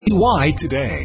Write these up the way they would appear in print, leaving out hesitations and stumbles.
Why today?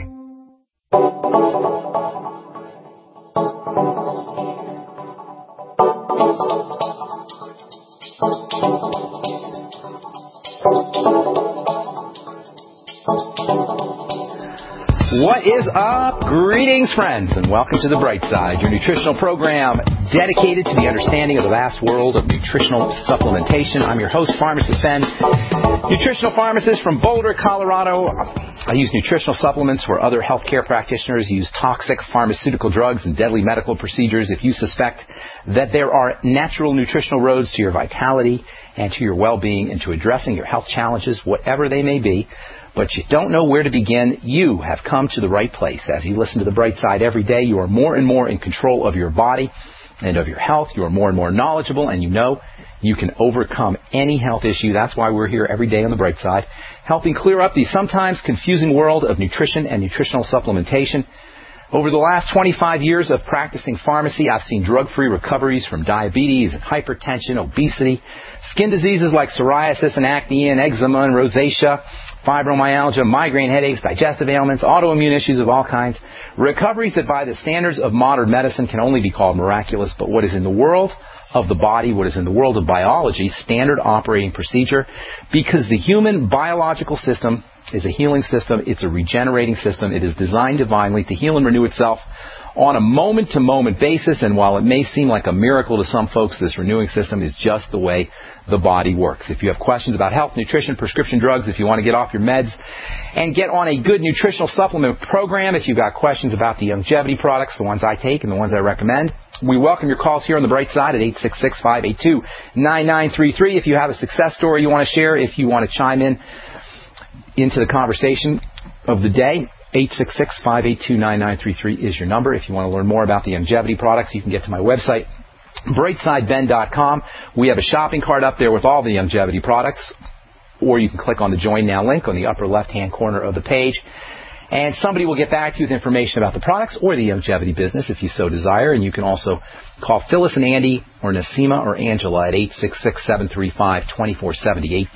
What is up? Greetings, friends, and welcome to The Bright Side, your nutritional program dedicated to the understanding of the vast world of nutritional supplementation. I'm your host, Pharmacist Ben, nutritional pharmacist from Boulder, Colorado. I use nutritional supplements where other healthcare practitioners use toxic pharmaceutical drugs and deadly medical procedures. If you suspect that there are natural nutritional roads to your vitality and to your well-being and to addressing your health challenges, whatever they may be, but you don't know where to begin, you have come to the right place. As you listen to The Bright Side every day, you are more and more in control of your body and of your health. You are more and more knowledgeable, and you know you can overcome any health issue. That's why we're here every day on The Bright Side, helping clear up the sometimes confusing world of nutrition and nutritional supplementation. Over the last 25 years of practicing pharmacy, I've seen drug-free recoveries from diabetes and hypertension, obesity, skin diseases like psoriasis and acne and eczema and rosacea, fibromyalgia, migraine headaches, digestive ailments, autoimmune issues of all kinds. Recoveries that by the standards of modern medicine can only be called miraculous, but what is in the world of the body, what is in the world of biology, standard operating procedure, because the human biological system is a healing system. It's a regenerating system. It is designed divinely to heal and renew itself on a moment-to-moment basis, and while it may seem like a miracle to some folks, this renewing system is just the way the body works. If you have questions about health, nutrition, prescription drugs, if you want to get off your meds and get on a good nutritional supplement program, if you've got questions about the longevity products, the ones I take and the ones I recommend, we welcome your calls here on The Bright Side at 866-582-9933. If you have a success story you want to share, if you want to chime in into the conversation of the day, 866-582-9933 is your number. If you want to learn more about the longevity products, you can get to my website, brightsideben.com. We have a shopping cart up there with all the longevity products, or you can click on the Join Now link on the upper left-hand corner of the page, and somebody will get back to you with information about the products or the longevity business if you so desire. And you can also call Phyllis and Andy or Nasima or Angela at 866-735-2470,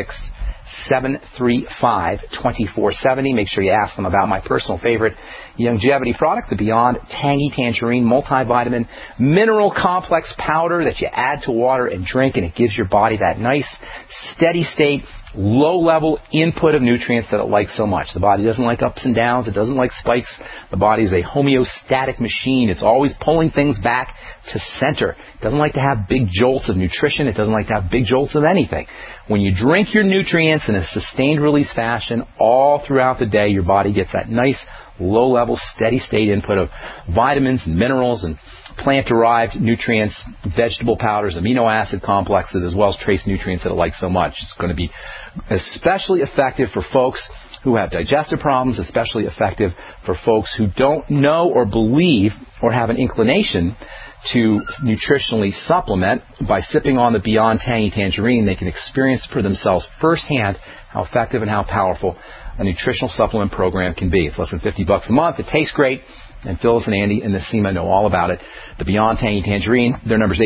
866-735-2470. Make sure you ask them about my personal favorite longevity product, the Beyond Tangy Tangerine Multivitamin Mineral Complex Powder that you add to water and drink, and it gives your body that nice, steady state, low-level input of nutrients that it likes so much. The body doesn't like ups and downs. It doesn't like spikes. The body is a homeostatic machine. It's always pulling things back to center. It doesn't like to have big jolts of nutrition. It doesn't like to have big jolts of anything. When you drink your nutrients in a sustained release fashion all throughout the day, your body gets that nice, low-level, steady-state input of vitamins and minerals and plant-derived nutrients, vegetable powders, amino acid complexes, as well as trace nutrients that it likes so much. It's going to be especially effective for folks who have digestive problems, especially effective for folks who don't know or believe or have an inclination to nutritionally supplement. By sipping on the Beyond Tangy Tangerine, they can experience for themselves firsthand how effective and how powerful a nutritional supplement program can be. It's less than $50 a month. It tastes great. And Phyllis and Andy and Nasima know all about it. The Beyond Tangy Tangerine, their number is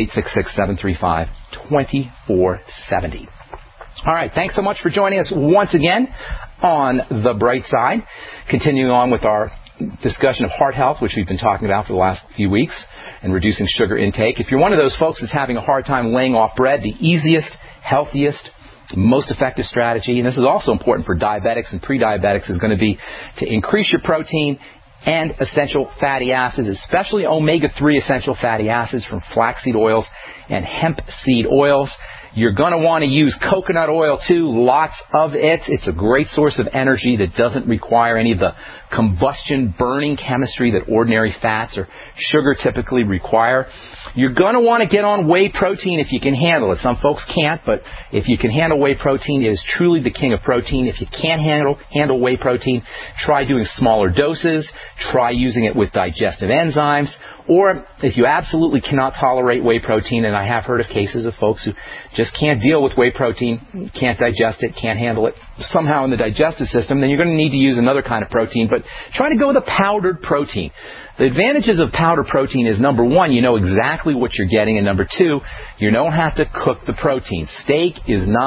866-735-2470. All right, thanks so much for joining us once again on The Bright Side. Continuing on with our discussion of heart health, which we've been talking about for the last few weeks, and reducing sugar intake. If you're one of those folks that's having a hard time laying off bread, the easiest, healthiest, most effective strategy, and this is also important for diabetics and pre-diabetics, is going to be to increase your protein and essential fatty acids, especially omega-3 essential fatty acids from flaxseed oils and hemp seed oils. You're going to want to use coconut oil too, lots of it. It's a great source of energy that doesn't require any of the combustion burning chemistry that ordinary fats or sugar typically require. You're going to want to get on whey protein if you can handle it. Some folks can't, but if you can handle whey protein, it is truly the king of protein. If you can't handle whey protein, try doing smaller doses. Try using it with digestive enzymes. Or if you absolutely cannot tolerate whey protein, and I have heard of cases of folks who just can't deal with whey protein, can't digest it, can't handle it somehow in the digestive system, then you're going to need to use another kind of protein. But try to go with a powdered protein. The advantages of powdered protein is, number one, you know exactly what you're getting, and number two, you don't have to cook the protein. Steak is not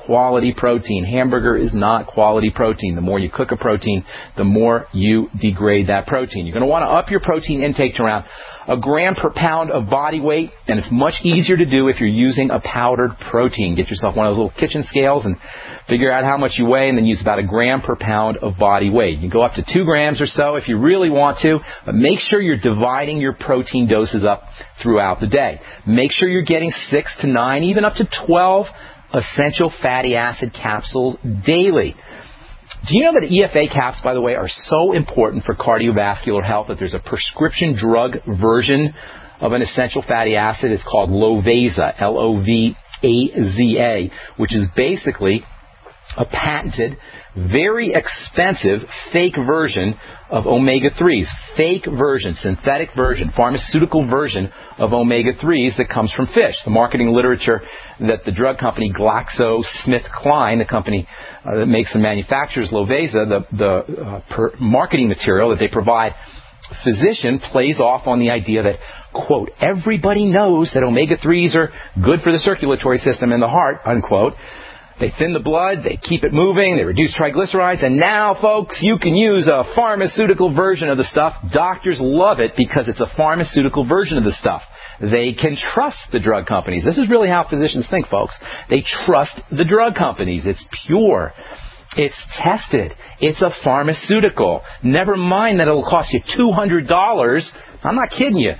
quality protein. Hamburger is not quality protein. The more you cook a protein, the more you degrade that protein. You're going to want to up your protein intake to around a gram per pound of body weight, and it's much easier to do if you're using a powdered protein. Get yourself one of those little kitchen scales and figure out how much you weigh, and then use about a gram per pound of body weight. You can go up to 2 grams or so if you really want to, but make sure you're dividing your protein doses up throughout the day. Make sure you're getting 6 to 9, even up to 12 essential fatty acid capsules daily. Do you know that EFA caps, by the way, are so important for cardiovascular health that there's a prescription drug version of an essential fatty acid? It's called Lovaza, L-O-V-A-Z-A, which is basically a patented, very expensive fake version of omega-3s. Fake version, synthetic version, pharmaceutical version of omega-3s that comes from fish. The marketing literature that the drug company GlaxoSmithKline, the company that makes and manufactures Lovaza, the marketing material that they provide physician plays off on the idea that, quote, everybody knows that omega-3s are good for the circulatory system and the heart, unquote. They thin the blood, they keep it moving, they reduce triglycerides, and now, folks, you can use a pharmaceutical version of the stuff. Doctors love it because it's a pharmaceutical version of the stuff. They can trust the drug companies. This is really how physicians think, folks. They trust the drug companies. It's pure. It's tested. It's a pharmaceutical. Never mind that it'll cost you $200. I'm not kidding you.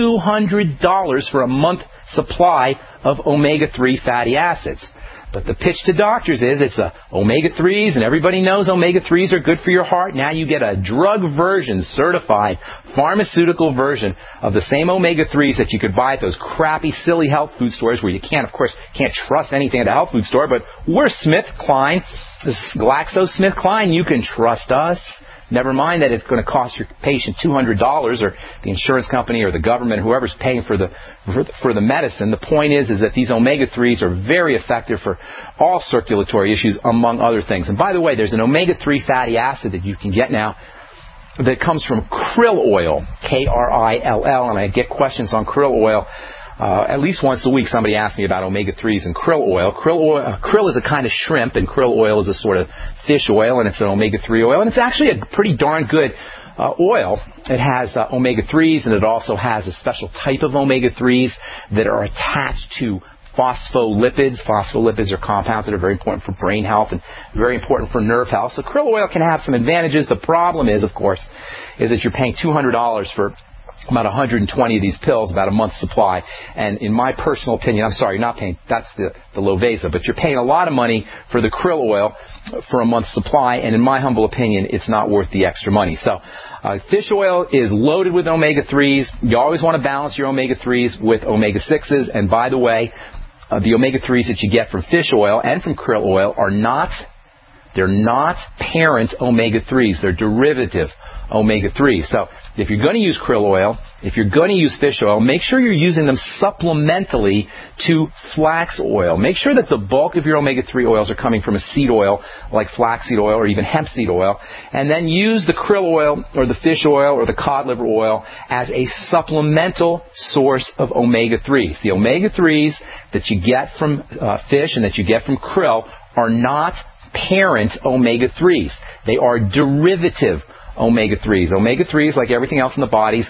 $200 for a month supply of omega-3 fatty acids. But the pitch to doctors is it's omega-3s, and everybody knows omega-3s are good for your heart. Now you get a drug version, certified pharmaceutical version of the same omega-3s that you could buy at those crappy, silly health food stores where you can't trust anything at a health food store. But we're SmithKline, GlaxoSmithKline. You can trust us. Never mind that it's going to cost your patient $200, or the insurance company or the government, whoever's paying for the medicine. The point is that these omega-3s are very effective for all circulatory issues, among other things. And by the way, there's an omega-3 fatty acid that you can get now that comes from krill oil, K-R-I-L-L, and I get questions on krill oil. At least once a week somebody asks me about omega-3s and krill oil. Krill is a kind of shrimp, and krill oil is a sort of fish oil, and it's an omega-3 oil. And it's actually a pretty darn good oil. It has omega-3s, and it also has a special type of omega-3s that are attached to phospholipids. Phospholipids are compounds that are very important for brain health and very important for nerve health. So krill oil can have some advantages. The problem is, of course, is that you're paying $200 for about 120 of these pills, about a month's supply. And in my personal opinion, I'm sorry, you're not paying, that's the Lovaza, but you're paying a lot of money for the krill oil for a month's supply, and in my humble opinion, it's not worth the extra money. So fish oil is loaded with omega-3s. You always want to balance your omega-3s with omega-6s, and by the way, the omega-3s that you get from fish oil and from krill oil they're not parent omega-3s. They're derivative omega-3s. So if you're going to use krill oil, if you're going to use fish oil, make sure you're using them supplementally to flax oil. Make sure that the bulk of your omega-3 oils are coming from a seed oil like flaxseed oil or even hemp seed oil, and then use the krill oil or the fish oil or the cod liver oil as a supplemental source of omega-3s. The omega-3s that you get from fish and that you get from krill are not parent omega-3s. They are derivative omega-3s. Omega-3s, like everything else in the body,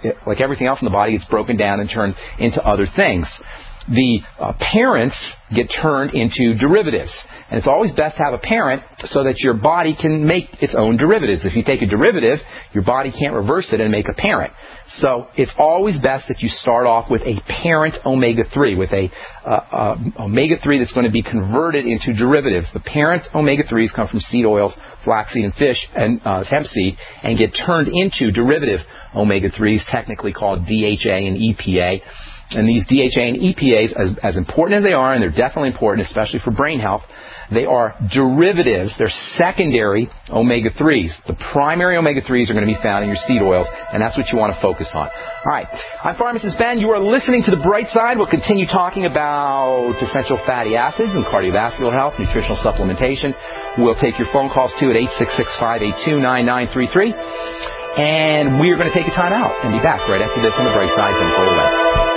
gets broken down and turned into other things. The parents get turned into derivatives. And it's always best to have a parent so that your body can make its own derivatives. If you take a derivative, your body can't reverse it and make a parent. So it's always best that you start off with a parent omega-3, with a omega-3 that's going to be converted into derivatives. The parent omega-3s come from seed oils, flaxseed and fish, and hemp seed, and get turned into derivative omega-3s, technically called DHA and EPA. And these DHA and EPAs, as important as they are, and they're definitely important, especially for brain health, they are derivatives. They're secondary omega-3s. The primary omega-3s are going to be found in your seed oils, and that's what you want to focus on. All right. I'm Pharmacist Ben. You are listening to The Bright Side. We'll continue talking about essential fatty acids and cardiovascular health, nutritional supplementation. We'll take your phone calls, too, at 866-582-9933. And we are going to take a time out and be back right after this on The Bright Side. Don't go away.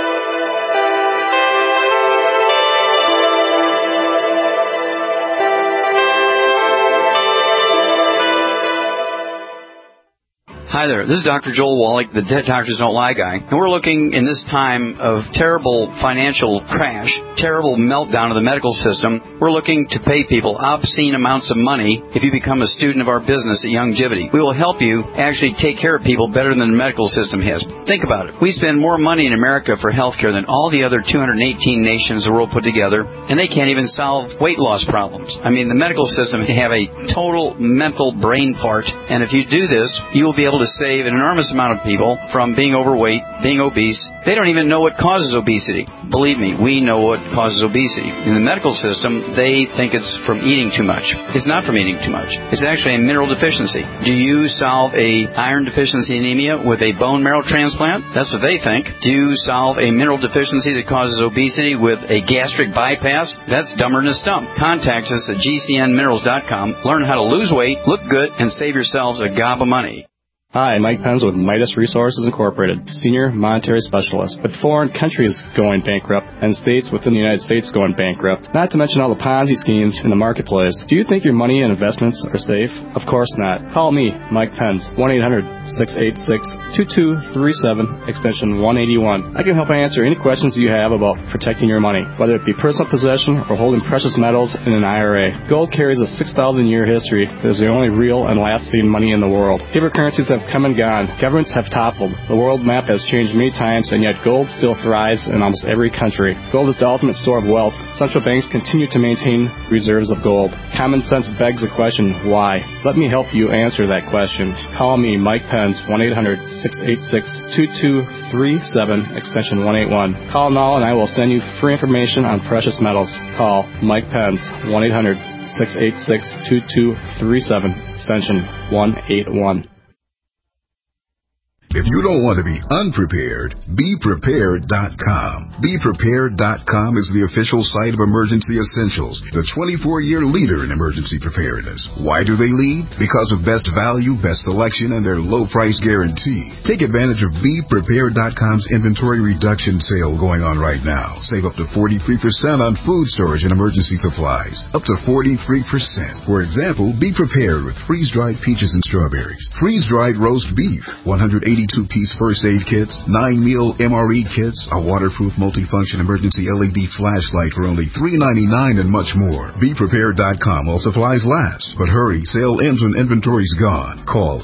Hi there, this is Dr. Joel Wallach, the Dead Doctors Don't Lie guy, and we're looking in this time of terrible financial crash, terrible meltdown of the medical system, we're looking to pay people obscene amounts of money if you become a student of our business at Youngevity. We will help you actually take care of people better than the medical system has. Think about it. We spend more money in America for health care than all the other 218 nations of the world put together, and they can't even solve weight loss problems. I mean, the medical system can have a total mental brain fart, and if you do this, you will be able to save an enormous amount of people from being overweight, being obese. They don't even know what causes obesity. Believe me, we know what causes obesity. In the medical system, they think it's from eating too much. It's not from eating too much. It's actually a mineral deficiency. Do you solve a iron deficiency anemia with a bone marrow transplant? That's what they think. Do you solve a mineral deficiency that causes obesity with a gastric bypass? That's dumber than a stump. Contact us at gcnminerals.com. Learn how to lose weight, look good, and save yourselves a gob of money. Hi, Mike Penz with Midas Resources Incorporated, Senior Monetary Specialist. With foreign countries going bankrupt and states within the United States going bankrupt, not to mention all the Ponzi schemes in the marketplace, do you think your money and investments are safe? Of course not. Call me, Mike Penz, 1-800-686-2237, extension 181. I can help answer any questions you have about protecting your money, whether it be personal possession or holding precious metals in an IRA. Gold carries a 6,000-year history that is the only real and lasting money in the world. Paper currencies have come and gone. Governments have toppled. The world map has changed many times, and yet gold still thrives in almost every country. Gold is the ultimate store of wealth. Central banks continue to maintain reserves of gold. Common sense begs the question, why? Let me help you answer that question. Call me, Mike Penz, 1-800-686-2237, extension 181. Call now and I will send you free information on precious metals. Call Mike Penz, 1-800-686-2237, extension 181. If you don't want to be unprepared, BePrepared.com. BePrepared.com is the official site of Emergency Essentials, the 24-year leader in emergency preparedness. Why do they lead? Because of best value, best selection, and their low price guarantee. Take advantage of BePrepared.com's inventory reduction sale going on right now. Save up to 43% on food storage and emergency supplies. Up to 43%. For example, be prepared with freeze-dried peaches and strawberries, freeze-dried roast beef, 182-piece first aid kits, 9-meal MRE kits, a waterproof multifunction emergency LED flashlight for only $3.99 and much more. BePrepared.com while supplies last. But hurry, sale ends when inventory's gone. Call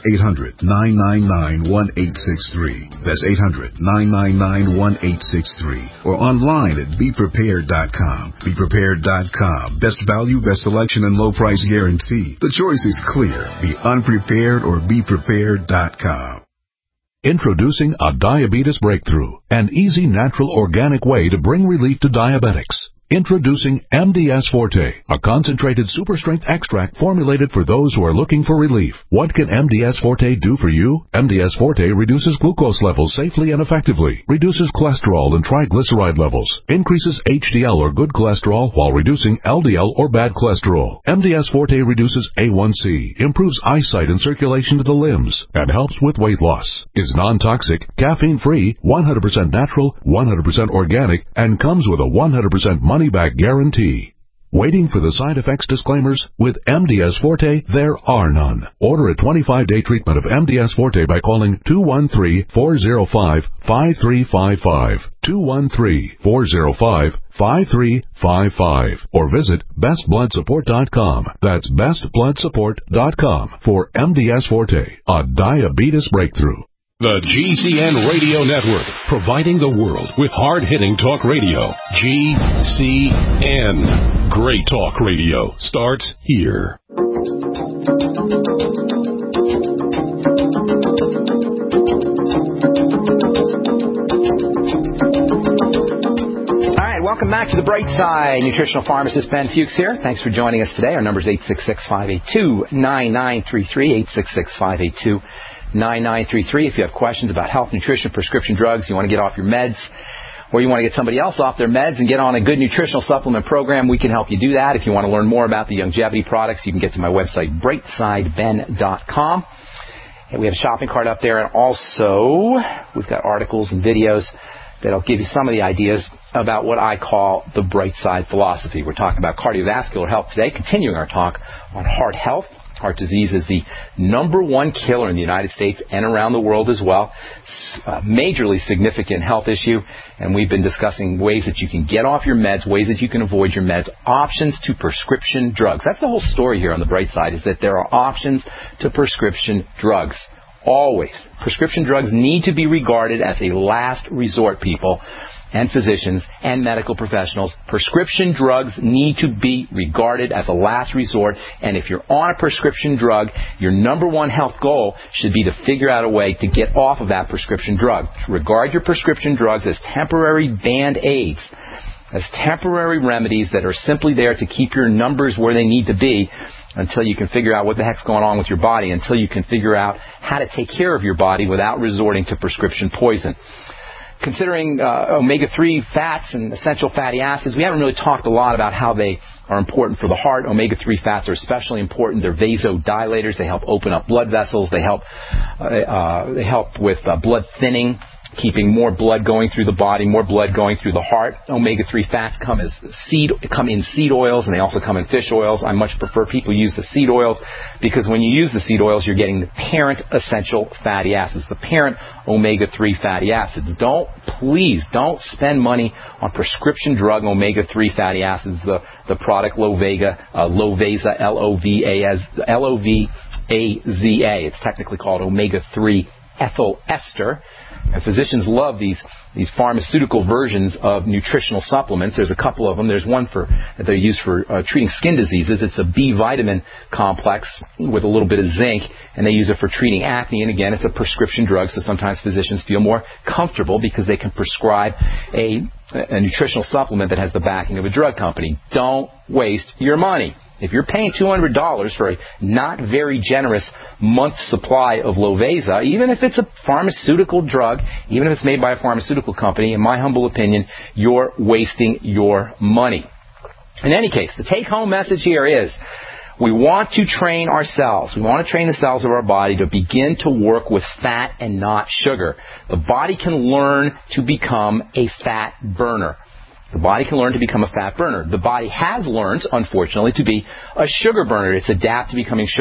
800-999-1863. That's 800-999-1863. Or online at BePrepared.com. BePrepared.com. Best value, best selection, and low price guarantee. The choice is clear. Be unprepared or BePrepared.com. Introducing a diabetes breakthrough, an easy, natural, organic way to bring relief to diabetics. Introducing MDS Forte, a concentrated super-strength extract formulated for those who are looking for relief. What can MDS Forte do for you? MDS Forte reduces glucose levels safely and effectively, reduces cholesterol and triglyceride levels, increases HDL or good cholesterol while reducing LDL or bad cholesterol. MDS Forte reduces A1C, improves eyesight and circulation to the limbs, and helps with weight loss. Is non-toxic, caffeine-free, 100% natural, 100% organic, and comes with a 100% money-back guarantee. Waiting for the side effects disclaimers? With MDS Forte, there are none. Order a 25-day treatment of MDS Forte by calling 213-405-5355, 213-405-5355, or visit bestbloodsupport.com. That's bestbloodsupport.com for MDS Forte, a diabetes breakthrough. The GCN Radio Network, providing the world with hard-hitting talk radio. GCN. Great talk radio starts here. Welcome back to the Bright Side. Nutritional pharmacist Ben Fuchs here. Thanks for joining us today. Our number is 866-582-9933, 866-582-9933. If you have questions about health, nutrition, prescription drugs, you want to get off your meds, or you want to get somebody else off their meds and get on a good nutritional supplement program, we can help you do that. If you want to learn more about the Youngevity products, you can get to my website, brightsideben.com. And we have a shopping cart up there, and also we've got articles and videos that'll give you some of the ideas about what I call the bright side philosophy. We're talking about cardiovascular health today, continuing our talk on heart health. Heart disease is the number one killer in the United States and around the world as well. Majorly significant health issue, and we've been discussing ways that you can get off your meds, ways that you can avoid your meds, options to prescription drugs. That's the whole story here on the bright side, is that there are options to prescription drugs. Always. Prescription drugs need to be regarded as a last resort, people, and physicians and medical professionals. Prescription drugs need to be regarded as a last resort, and if you're on a prescription drug, your number one health goal should be to figure out a way to get off of that prescription drug. Regard your prescription drugs as temporary band-aids, as temporary remedies that are simply there to keep your numbers where they need to be until you can figure out what the heck's going on with your body, until you can figure out how to take care of your body without resorting to prescription poison. Considering omega-3 fats and essential fatty acids, we haven't really talked a lot about how they are important for the heart. Omega-3 fats are especially important. They're vasodilators. They help open up blood vessels. They help with blood thinning, keeping more blood going through the body, more blood going through the heart. Omega-3 fats come in seed oils, and they also come in fish oils. I much prefer people use the seed oils, because when you use the seed oils, you're getting the parent essential fatty acids, the parent omega-3 fatty acids. Please don't spend money on prescription drug omega-3 fatty acids. The product Loveza, L-O-V-A-Z-A. It's technically called omega-3 ethyl ester. And physicians love these pharmaceutical versions of nutritional supplements. There's a couple of them. There's one that they use for treating skin diseases. It's a B vitamin complex with a little bit of zinc, and they use it for treating acne. And again, it's a prescription drug, so sometimes physicians feel more comfortable because they can prescribe a nutritional supplement that has the backing of a drug company. Don't waste your money. If you're paying $200 for a not very generous month's supply of Loveza, even if it's a pharmaceutical drug, even if it's made by a pharmaceutical company, in my humble opinion, you're wasting your money. In any case, the take-home message here is we want to train ourselves. We want to train the cells of our body to begin to work with fat and not sugar. The body can learn to become a fat burner. The body can learn to become a fat burner. The body has learned, unfortunately, to be a sugar burner. It's adapted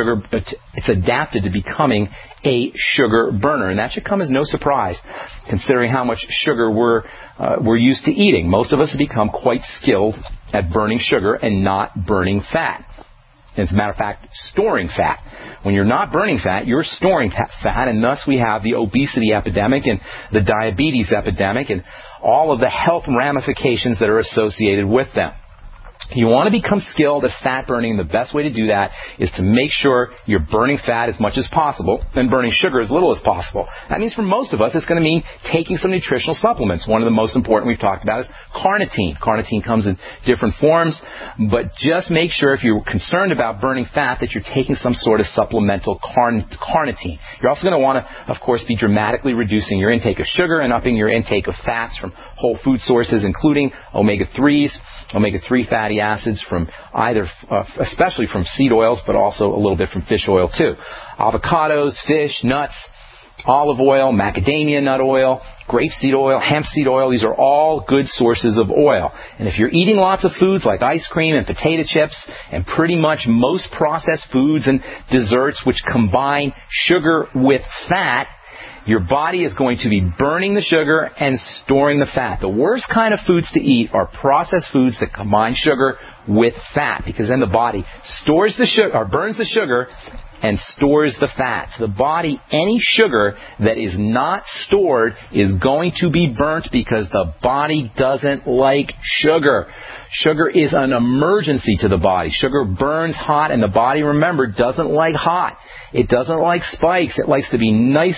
to becoming a sugar burner, and that should come as no surprise, considering how much sugar we're used to eating. Most of us have become quite skilled at burning sugar and not burning fat. As a matter of fact, storing fat. When you're not burning fat, you're storing fat, and thus we have the obesity epidemic and the diabetes epidemic and all of the health ramifications that are associated with them. You want to become skilled at fat burning, and the best way to do that is to make sure you're burning fat as much as possible and burning sugar as little as possible. That means for most of us, it's going to mean taking some nutritional supplements. One of the most important we've talked about is carnitine. Carnitine comes in different forms, but just make sure if you're concerned about burning fat that you're taking some sort of supplemental carnitine. You're also going to want to, of course, be dramatically reducing your intake of sugar and upping your intake of fats from whole food sources, including omega-3s, omega-3 fatty acids from especially from seed oils, but also a little bit from fish oil too. Avocados, fish, nuts, olive oil, macadamia nut oil, grapeseed oil, hemp seed oil, these are all good sources of oil. And if you're eating lots of foods like ice cream and potato chips and pretty much most processed foods and desserts which combine sugar with fat, your body is going to be burning the sugar and storing the fat. The worst kind of foods to eat are processed foods that combine sugar with fat, because then the body stores the sugar or burns the sugar and stores the fat. So the body, any sugar that is not stored is going to be burnt because the body doesn't like sugar. Sugar is an emergency to the body. Sugar burns hot, and the body, remember, doesn't like hot. It doesn't like spikes. It likes to be nice,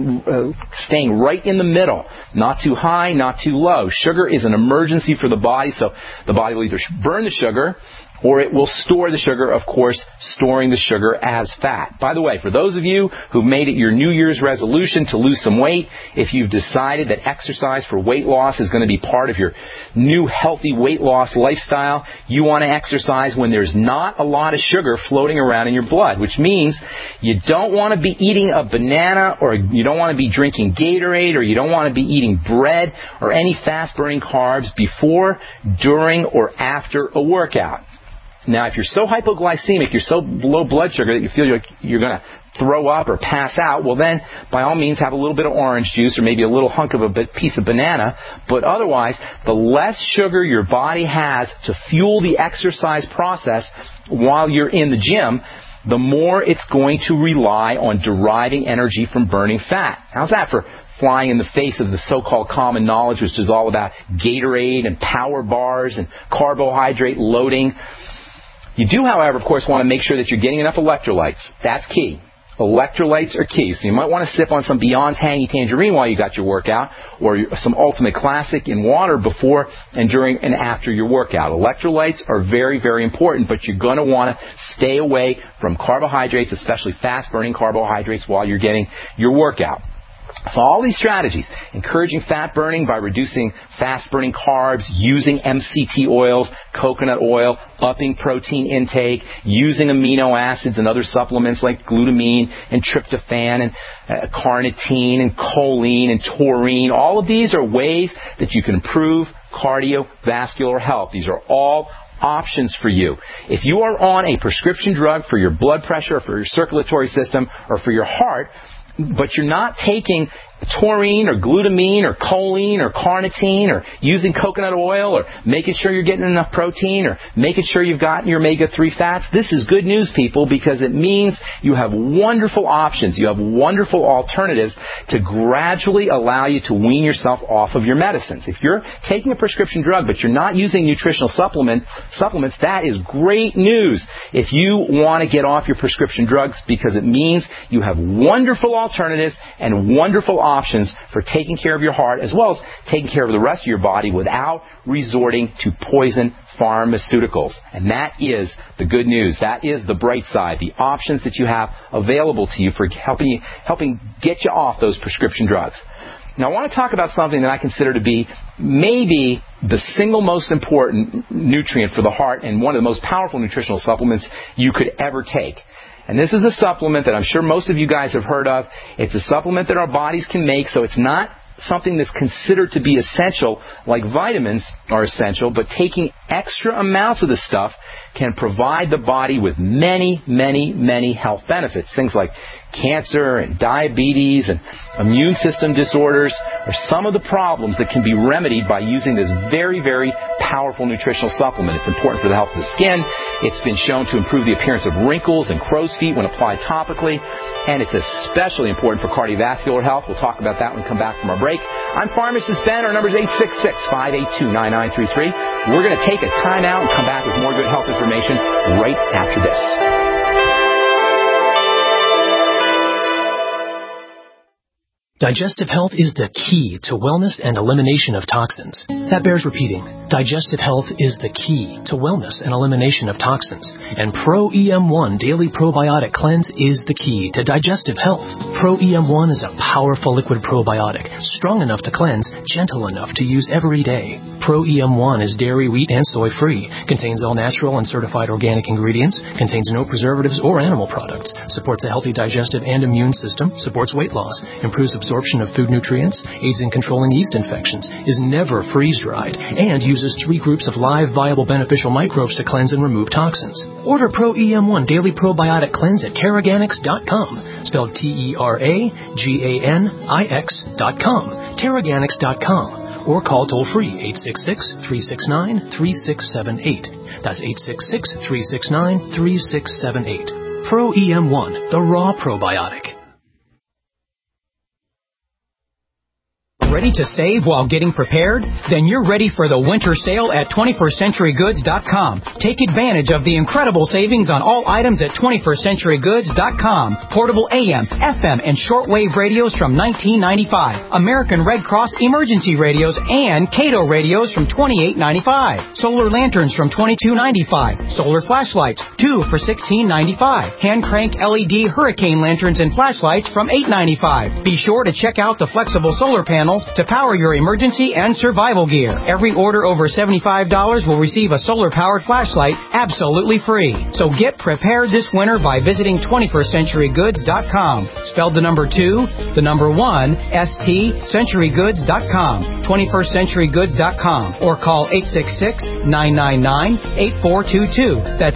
staying right in the middle. Not too high, not too low. Sugar is an emergency for the body, so the body will either burn the sugar or it will store the sugar, of course, storing the sugar as fat. By the way, for those of you who've made it your New Year's resolution to lose some weight, if you've decided that exercise for weight loss is going to be part of your new healthy weight loss lifestyle, you want to exercise when there's not a lot of sugar floating around in your blood, which means you don't want to be eating a banana, or you don't want to be drinking Gatorade, or you don't want to be eating bread or any fast-burning carbs before, during, or after a workout. Now, if you're so hypoglycemic, you're so low blood sugar that you feel you're going to throw up or pass out, well then, by all means, have a little bit of orange juice or maybe a little hunk of a piece of banana. But otherwise, the less sugar your body has to fuel the exercise process while you're in the gym, the more it's going to rely on deriving energy from burning fat. How's that for flying in the face of the so-called common knowledge, which is all about Gatorade and power bars and carbohydrate loading? You do, however, of course, want to make sure that you're getting enough electrolytes. That's key. Electrolytes are key. So you might want to sip on some Beyond Tangy Tangerine while you got your workout, or some Ultimate Classic in water before and during and after your workout. Electrolytes are very, very important, but you're going to want to stay away from carbohydrates, especially fast-burning carbohydrates, while you're getting your workout. So all these strategies, encouraging fat burning by reducing fast-burning carbs, using MCT oils, coconut oil, upping protein intake, using amino acids and other supplements like glutamine and tryptophan and carnitine and choline and taurine. All of these are ways that you can improve cardiovascular health. These are all options for you. If you are on a prescription drug for your blood pressure, or for your circulatory system, or for your heart, but you're not taking taurine or glutamine or choline or carnitine or using coconut oil or making sure you're getting enough protein or making sure you've gotten your omega-3 fats, this is good news, people, because it means you have wonderful options. You have wonderful alternatives to gradually allow you to wean yourself off of your medicines. If you're taking a prescription drug but you're not using nutritional supplements, that is great news if you want to get off your prescription drugs, because it means you have wonderful alternatives and wonderful options for taking care of your heart as well as taking care of the rest of your body without resorting to poison pharmaceuticals. And that is the good news. That is the bright side, the options that you have available to you for helping get you off those prescription drugs. Now, I want to talk about something that I consider to be maybe the single most important nutrient for the heart and one of the most powerful nutritional supplements you could ever take. And this is a supplement that I'm sure most of you guys have heard of. It's a supplement that our bodies can make, so it's not something that's considered to be essential like vitamins are essential, but taking extra amounts of this stuff can provide the body with many, many, many health benefits. Things like cancer and diabetes and immune system disorders are some of the problems that can be remedied by using this very, very powerful nutritional supplement. It's important for the health of the skin. It's been shown to improve the appearance of wrinkles and crow's feet when applied topically. And it's especially important for cardiovascular health. We'll talk about that when we come back from our break. I'm Pharmacist Ben. Our number is 866-582-9933. We're going to take a time out and come back with more good health information right after this. Digestive health is the key to wellness and elimination of toxins. That bears repeating. Digestive health is the key to wellness and elimination of toxins. And Pro-EM1 Daily Probiotic Cleanse is the key to digestive health. Pro-EM1 is a powerful liquid probiotic, strong enough to cleanse, gentle enough to use every day. Pro-EM1 is dairy, wheat, and soy-free, contains all natural and certified organic ingredients, contains no preservatives or animal products, supports a healthy digestive and immune system, supports weight loss, improves absorption of food nutrients, aids in controlling yeast infections, is never freeze-dried, and uses 3 groups of live, viable, beneficial microbes to cleanse and remove toxins. Order Pro-EM1 Daily Probiotic Cleanse at Teraganix.com, spelled Teraganix.com, Teraganix.com, or call toll-free 866-369-3678. That's 866-369-3678. Pro-EM1, the raw probiotic. Ready to save while getting prepared? Then you're ready for the winter sale at 21stCenturyGoods.com. Take advantage of the incredible savings on all items at 21stCenturyGoods.com. Portable AM, FM, and shortwave radios from $19.95. American Red Cross emergency radios and Cato radios from $28.95. Solar lanterns from $22.95. Solar flashlights, 2 for $16.95. Hand crank LED hurricane lanterns and flashlights from $8.95. Be sure to check out the flexible solar panels panels to power your emergency and survival gear. Every order over $75 will receive a solar-powered flashlight absolutely free. So get prepared this winter by visiting 21stCenturyGoods.com. Spelled the number 2, the number 1, ST, CenturyGoods.com, 21stCenturyGoods.com, or call 866-999-8422. That's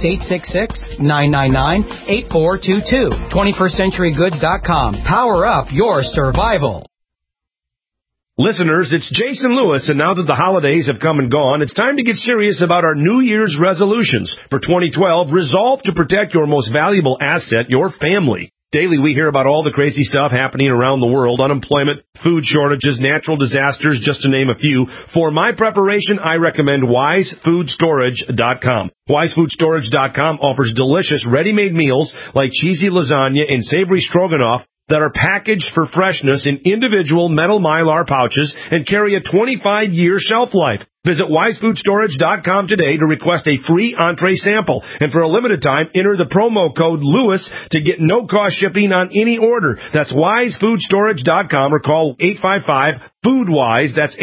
866-999-8422. 21stCenturyGoods.com. Power up your survival. Listeners, it's Jason Lewis, and now that the holidays have come and gone, it's time to get serious about our New Year's resolutions. For 2012, resolve to protect your most valuable asset, your family. Daily, we hear about all the crazy stuff happening around the world, unemployment, food shortages, natural disasters, just to name a few. For my preparation, I recommend WiseFoodStorage.com. WiseFoodStorage.com offers delicious ready-made meals like cheesy lasagna and savory stroganoff that are packaged for freshness in individual metal Mylar pouches and carry a 25-year shelf life. Visit WiseFoodStorage.com today to request a free entree sample. And for a limited time, enter the promo code LEWIS to get no-cost shipping on any order. That's WiseFoodStorage.com or call 855-FOODWISE. That's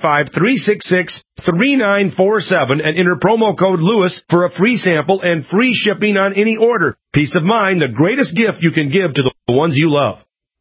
855-366-3947 and enter promo code LEWIS for a free sample and free shipping on any order. Peace of mind, the greatest gift you can give to the ones you love.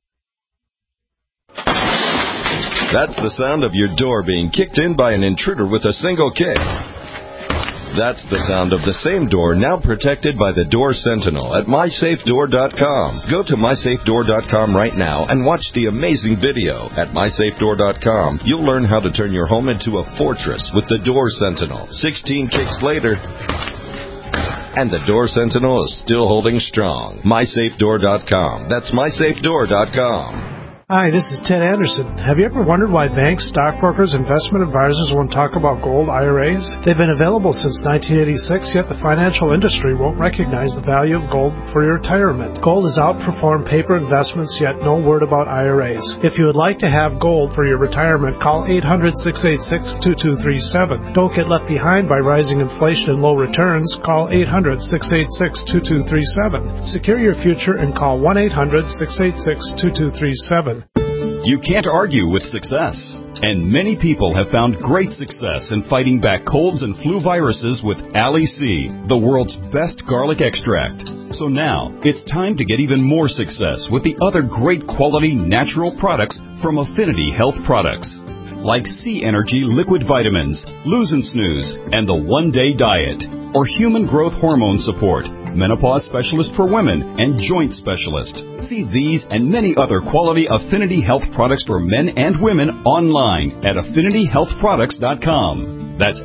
That's the sound of your door being kicked in by an intruder with a single kick. That's the sound of the same door now protected by the Door Sentinel at MySafeDoor.com. Go to MySafeDoor.com right now and watch the amazing video. At MySafeDoor.com, you'll learn how to turn your home into a fortress with the Door Sentinel. 16 kicks later, and the Door Sentinel is still holding strong. MySafeDoor.com. That's MySafeDoor.com. Hi, this is Ted Anderson. Have you ever wondered why banks, stockbrokers, investment advisors won't talk about gold IRAs? They've been available since 1986, yet the financial industry won't recognize the value of gold for your retirement. Gold has outperformed paper investments, yet no word about IRAs. If you would like to have gold for your retirement, call 800-686-2237. Don't get left behind by rising inflation and low returns. Call 800-686-2237. Secure your future and call 1-800-686-2237. You can't argue with success, and many people have found great success in fighting back colds and flu viruses with Ali-C, the world's best garlic extract. So now, it's time to get even more success with the other great quality natural products from Affinity Health Products, like C Energy Liquid Vitamins, Lose and Snooze, and the One Day Diet, or Human Growth Hormone Support, Menopause Specialist for Women, and Joint Specialist. See these and many other quality Affinity Health products for men and women online at AffinityHealthProducts.com. That's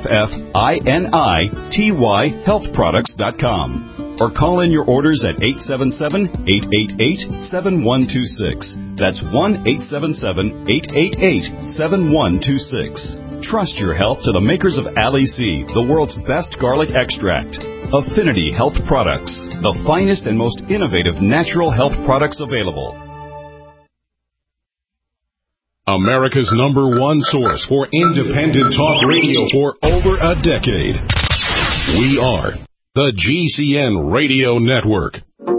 AFFINITY Healthproducts.com. Or call in your orders at 877-888-7126. That's 1-877-888-7126. Trust your health to the makers of Ali-C, the world's best garlic extract. Affinity Health Products, the finest and most innovative natural health products available. America's #1 source for independent talk radio for over a decade. We are the GCN Radio Network.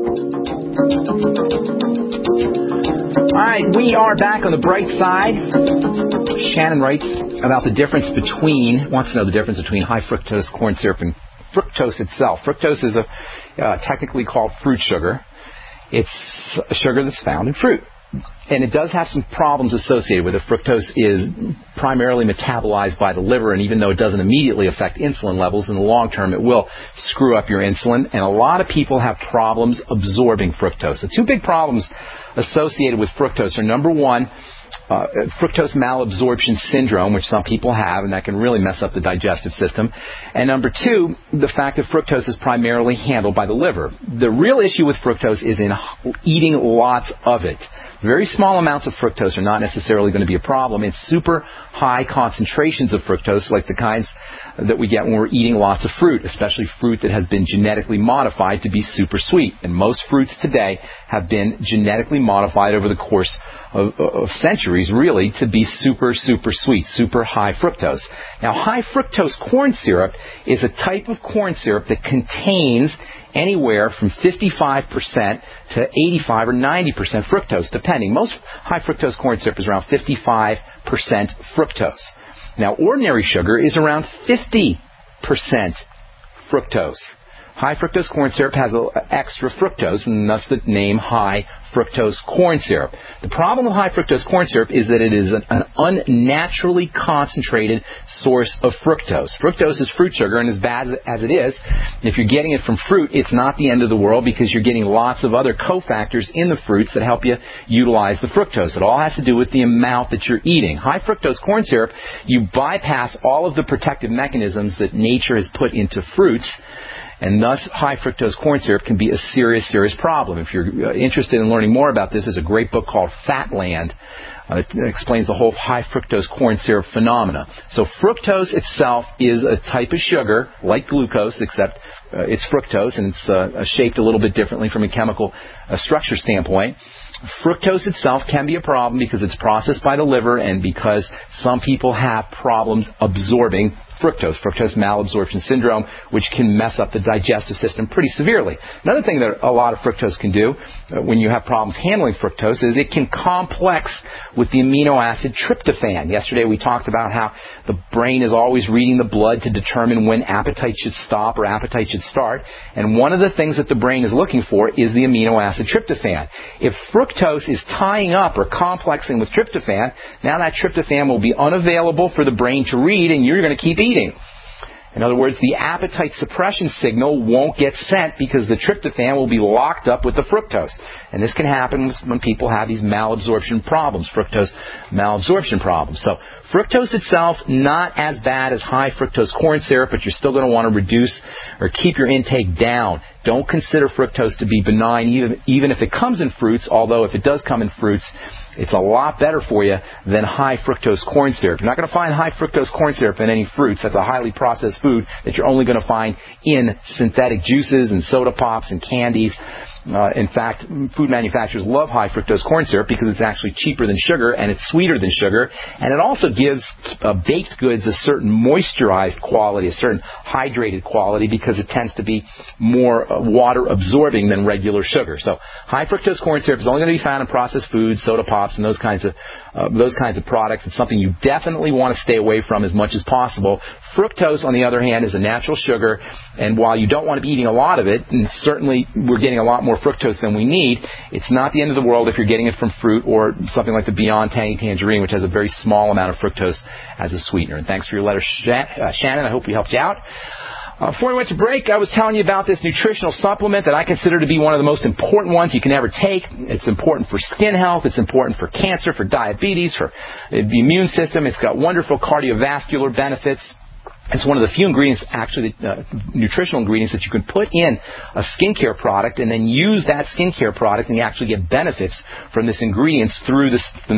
All right, we are back on the bright side. Shannon writes about the difference between, wants to know the difference between high fructose corn syrup and fructose itself. Fructose is technically called fruit sugar. It's a sugar that's found in fruit. And it does have some problems associated with it. Fructose is primarily metabolized by the liver, and even though it doesn't immediately affect insulin levels, in the long term it will screw up your insulin, and a lot of people have problems absorbing fructose. The two big problems associated with fructose are, number one, fructose malabsorption syndrome, which some people have, and that can really mess up the digestive system. And number two, the fact that fructose is primarily handled by the liver. The real issue with fructose is in eating lots of it. Very small amounts of fructose are not necessarily going to be a problem. It's super high concentrations of fructose, like the kinds that we get when we're eating lots of fruit, especially fruit that has been genetically modified to be super sweet. And most fruits today have been genetically modified over the course of centuries, really, to be super, super sweet, super high fructose. Now, high fructose corn syrup is a type of corn syrup that contains anywhere from 55% to 85 or 90% fructose, depending. Most high fructose corn syrup is around 55% fructose. Now, ordinary sugar is around 50% fructose. High fructose corn syrup has extra fructose, and thus the name high fructose corn syrup. The problem with high fructose corn syrup is that it is an unnaturally concentrated source of fructose. Fructose is fruit sugar, and as bad as it is, if you're getting it from fruit, it's not the end of the world because you're getting lots of other cofactors in the fruits that help you utilize the fructose. It all has to do with the amount that you're eating. High fructose corn syrup, you bypass all of the protective mechanisms that nature has put into fruits, and thus high fructose corn syrup can be a serious, serious problem. If you're interested in learning more about this, there's a great book called Fatland. It explains the whole high fructose corn syrup phenomena. So fructose itself is a type of sugar, like glucose, except it's fructose, and it's shaped a little bit differently from a chemical structure standpoint. Fructose itself can be a problem because it's processed by the liver and because some people have problems absorbing fructose malabsorption syndrome, which can mess up the digestive system pretty severely. Another thing that a lot of fructose can do when you have problems handling fructose is it can complex with the amino acid tryptophan. Yesterday we talked about how the brain is always reading the blood to determine when appetite should stop or appetite should start, and one of the things that the brain is looking for is the amino acid tryptophan. If fructose is tying up or complexing with tryptophan, now that tryptophan will be unavailable for the brain to read, and you're going to keep eating. In other words, the appetite suppression signal won't get sent because the tryptophan will be locked up with the fructose. And this can happen when people have these malabsorption problems, fructose malabsorption problems. So fructose itself, not as bad as high fructose corn syrup, but you're still going to want to reduce or keep your intake down. Don't consider fructose to be benign, even if it comes in fruits, although if it does come in fruits, it's a lot better for you than high fructose corn syrup. You're not going to find high fructose corn syrup in any fruits. That's a highly processed food that you're only going to find in synthetic juices and soda pops and candies. In fact, food manufacturers love high fructose corn syrup because it's actually cheaper than sugar and it's sweeter than sugar, and it also gives baked goods a certain moisturized quality, a certain hydrated quality because it tends to be more water absorbing than regular sugar. So high fructose corn syrup is only going to be found in processed foods, soda pops, and those kinds of products. It's something you definitely want to stay away from as much as possible. Fructose, on the other hand, is a natural sugar, and while you don't want to be eating a lot of it, and certainly we're getting a lot more fructose than we need, it's not the end of the world if you're getting it from fruit or something like the Beyond Tangy Tangerine, which has a very small amount of fructose as a sweetener. And thanks for your letter, Shannon. I hope we helped you out. Before we went to break, I was telling you about this nutritional supplement that I consider to be one of the most important ones you can ever take. It's important for skin health. It's important for cancer, for diabetes, for the immune system. It's got wonderful cardiovascular benefits. It's one of the few ingredients, actually, nutritional ingredients that you can put in a skincare product and then use that skincare product and you actually get benefits from this ingredient through the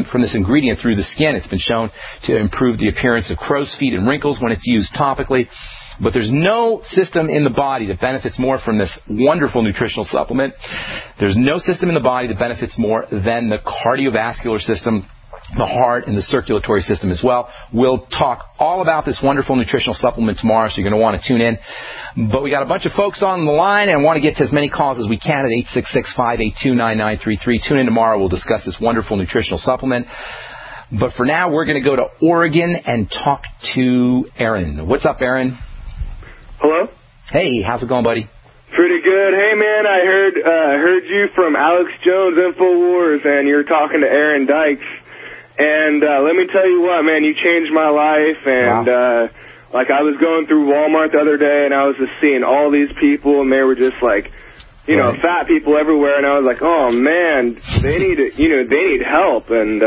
skin. It's been shown to improve the appearance of crow's feet and wrinkles when it's used topically. But there's no system in the body that benefits more from this wonderful nutritional supplement. There's no system in the body that benefits more than the cardiovascular system, the heart, and the circulatory system as well. We'll talk all about this wonderful nutritional supplement tomorrow, so you're going to want to tune in. But we got a bunch of folks on the line, and I want to get to as many calls as we can at 866-582-9933. Tune in tomorrow. We'll discuss this wonderful nutritional supplement. But for now, we're going to go to Oregon and talk to Aaron. What's up, Aaron? Hello? Hey, how's it going, buddy? Pretty good. Hey, man, I heard you from Alex Jones InfoWars, and you're talking to Aaron Dykes. And let me tell you what, man, you changed my life. And like I was going through Walmart the other day, and I was just seeing all these people, and they were just like, you know, fat people everywhere. And I was like, oh man, they need help.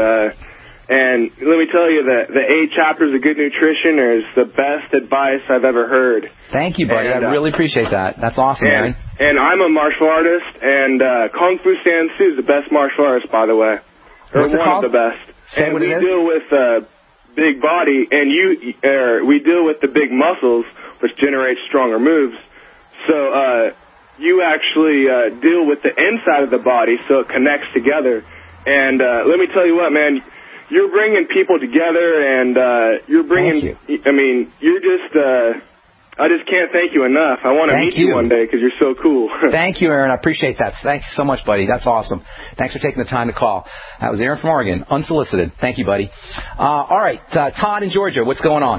And let me tell you that the 8 chapters of Good Nutrition is the best advice I've ever heard. Thank you, buddy. I really appreciate that. That's awesome, Aaron. And I'm a martial artist, and Kung Fu Stan Tzu is the best martial artist, by the way. What's it called? One of the best. Say and what we it is? deal with big body, and we deal with the big muscles, which generate stronger moves. So you actually deal with the inside of the body, so it connects together. And let me tell you what, man. You're bringing people together, and you're bringing. I mean, you're just I just can't thank you enough. I want to meet you one day because you're so cool. Thank you, Aaron. I appreciate that. Thank you so much, buddy. That's awesome. Thanks for taking the time to call. That was Aaron from Oregon, unsolicited. Thank you, buddy. All right, Todd in Georgia, what's going on?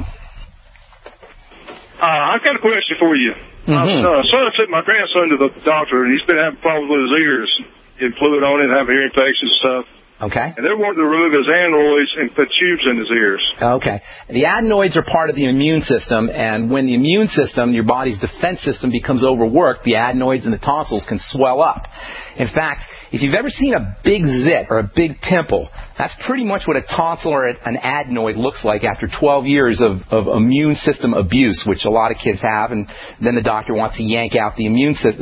I've got a question for you. Mm-hmm. My son took my grandson to the doctor, and he's been having problems with his ears, getting fluid on it, having ear infections and stuff. Okay. And they're wanting to remove his adenoids and put tubes in his ears. Okay. The adenoids are part of the immune system, and when the immune system, your body's defense system, becomes overworked, the adenoids and the tonsils can swell up. In fact, if you've ever seen a big zit or a big pimple, that's pretty much what a tonsil or an adenoid looks like after 12 years of immune system abuse, which a lot of kids have, and then the doctor wants to yank out the immune system,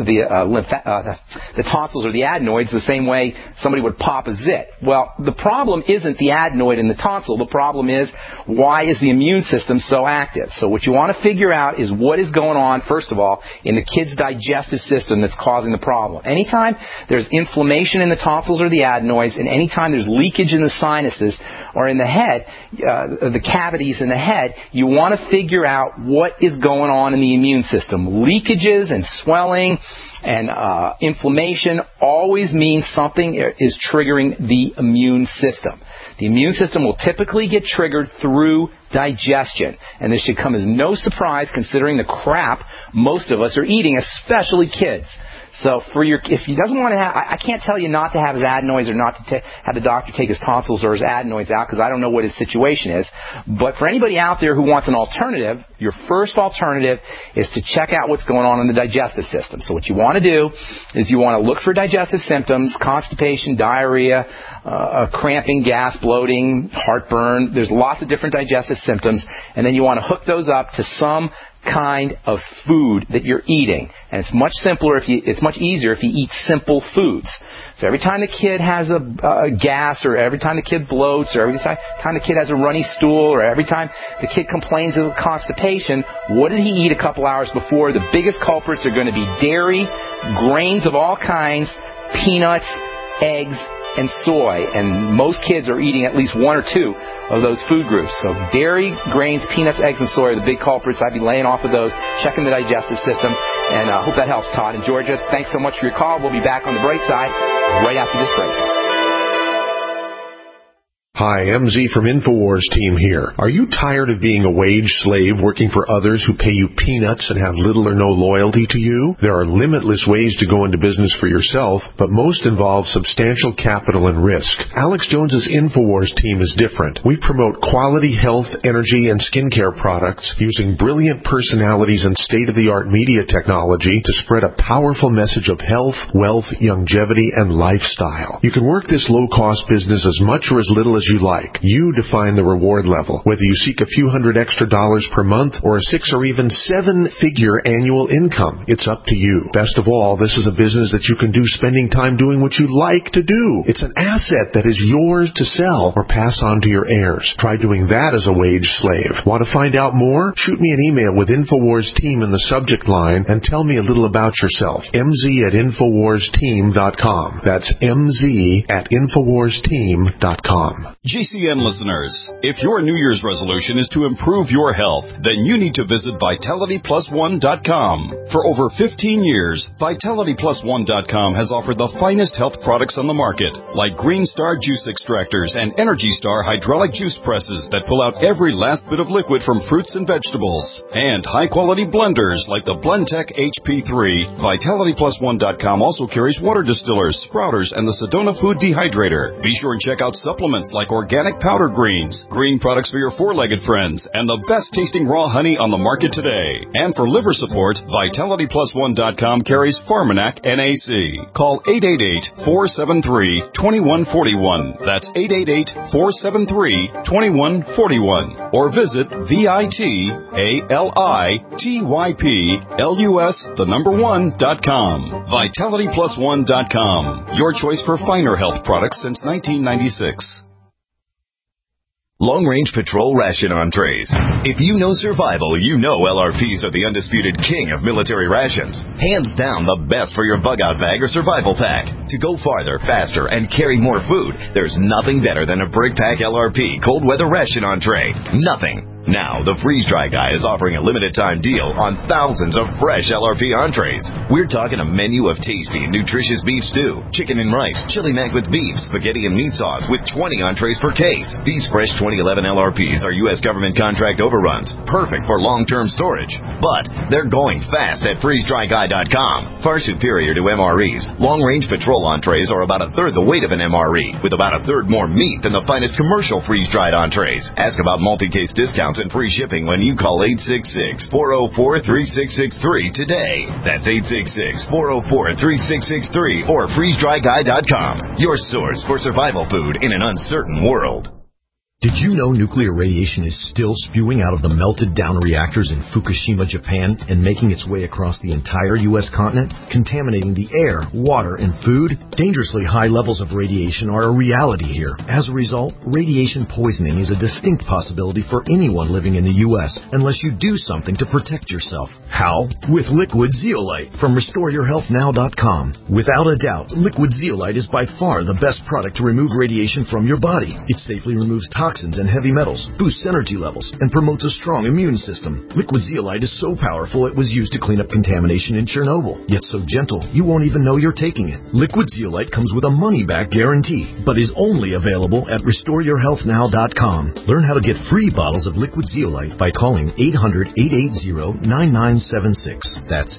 the tonsils or the adenoids the same way somebody would pop a zit. Well, the problem isn't the adenoid and the tonsil. The problem is, why is the immune system so active? So what you want to figure out is what is going on, first of all, in the kid's digestive system that's causing the problem. Anytime there's inflammation in the tonsils or the adenoids, and anytime there's leakage in the sinuses or in the head, the cavities in the head, you want to figure out what is going on in the immune system. Leakages and swelling and inflammation always means something is triggering the immune system. The immune system will typically get triggered through digestion. And this should come as no surprise considering the crap most of us are eating, especially kids. So if he doesn't want to have, I can't tell you not to have his adenoids or not to have the doctor take his tonsils or his adenoids out because I don't know what his situation is. But for anybody out there who wants an alternative, your first alternative is to check out what's going on in the digestive system. So what you want to do is you want to look for digestive symptoms, constipation, diarrhea, cramping, gas, bloating, heartburn. There's lots of different digestive symptoms. And then you want to hook those up to some kind of food that you're eating. And it's much simpler it's much easier if you eat simple foods. So every time the kid has a gas, or every time the kid bloats, or every time the kid has a runny stool, or every time the kid complains of constipation, what did he eat a couple hours before? The biggest culprits are going to be dairy, grains of all kinds, peanuts, eggs, and soy, and most kids are eating at least one or two of those food groups. So dairy, grains, peanuts, eggs, and soy are the big culprits. I'd be laying off of those, checking the digestive system, and I hope that helps, Todd in Georgia. Thanks so much for your call. We'll be back on the bright side right after this break. Hi, MZ from InfoWars team here. Are you tired of being a wage slave working for others who pay you peanuts and have little or no loyalty to you? There are limitless ways to go into business for yourself, but most involve substantial capital and risk. Alex Jones's InfoWars team is different. We promote quality health, energy, and skincare products using brilliant personalities and state-of-the-art media technology to spread a powerful message of health, wealth, longevity, and lifestyle. You can work this low-cost business as much or as little as you like. You define the reward level, whether you seek a few $100 extra per month or a 6 or even 7-figure annual income. It's up to you. Best of all, this is a business that you can do spending time doing what you like to do. It's an asset that is yours to sell or pass on to your heirs. Try doing that as a wage slave. Want to find out more? Shoot me an email with InfoWars Team in the subject line and tell me a little about yourself. MZ@InfoWarsTeam.com. That's MZ@InfoWarsTeam.com. GCN listeners, if your New Year's resolution is to improve your health, then you need to visit VitalityPlus1.com. For over 15 years, VitalityPlus1.com has offered the finest health products on the market, like Green Star juice extractors and Energy Star hydraulic juice presses that pull out every last bit of liquid from fruits and vegetables, and high-quality blenders like the Blendtec HP3. VitalityPlus1.com also carries water distillers, sprouters, and the Sedona Food Dehydrator. Be sure and check out supplements like organic powder greens, green products for your four-legged friends, and the best-tasting raw honey on the market today. And for liver support, VitalityPlus1.com carries Pharmanac NAC. Call 888-473-2141. That's 888-473-2141. Or visit VitalityPlus1.com. VitalityPlus1.com. Your choice for finer health products since 1996. Long-range patrol ration entrees. If you know survival, you know LRPs are the undisputed king of military rations. Hands down the best for your bug-out bag or survival pack. To go farther, faster, and carry more food, there's nothing better than a BrickPack LRP cold weather ration entree. Nothing. Now, the Freeze Dry Guy is offering a limited-time deal on thousands of fresh LRP entrees. We're talking a menu of tasty and nutritious beef stew, chicken and rice, chili mac with beef, spaghetti and meat sauce with 20 entrees per case. These fresh 2011 LRPs are U.S. government contract overruns, perfect for long-term storage. But they're going fast at freezedryguy.com. Far superior to MREs. Long-range patrol entrees are about a third the weight of an MRE, with about a third more meat than the finest commercial freeze-dried entrees. Ask about multi-case discounts and free shipping when you call 866-404-3663 today. That's 866-404-3663 or freezedryguy.com. Your source for survival food in an uncertain world. Did you know nuclear radiation is still spewing out of the melted down reactors in Fukushima, Japan, and making its way across the entire U.S. continent, contaminating the air, water, and food? Dangerously high levels of radiation are a reality here. As a result, radiation poisoning is a distinct possibility for anyone living in the U.S. unless you do something to protect yourself. How? With Liquid Zeolite from RestoreYourHealthNow.com. Without a doubt, Liquid Zeolite is by far the best product to remove radiation from your body. It safely removes toxins and heavy metals, boosts energy levels, and promotes a strong immune system. Liquid Zeolite is so powerful it was used to clean up contamination in Chernobyl, yet so gentle you won't even know you're taking it. Liquid Zeolite comes with a money-back guarantee, but is only available at RestoreYourHealthNow.com. Learn how to get free bottles of Liquid Zeolite by calling 800-880-9976. That's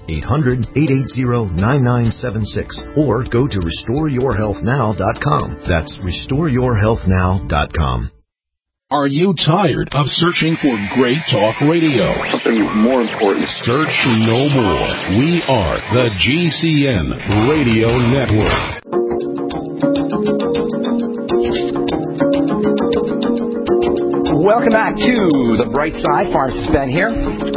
800-880-9976. Or go to RestoreYourHealthNow.com. That's RestoreYourHealthNow.com. Are you tired of searching for great talk radio? Something more important. Search no more. We are the GCN Radio Network. Welcome back to The Bright Side. Pharmacist Ben here.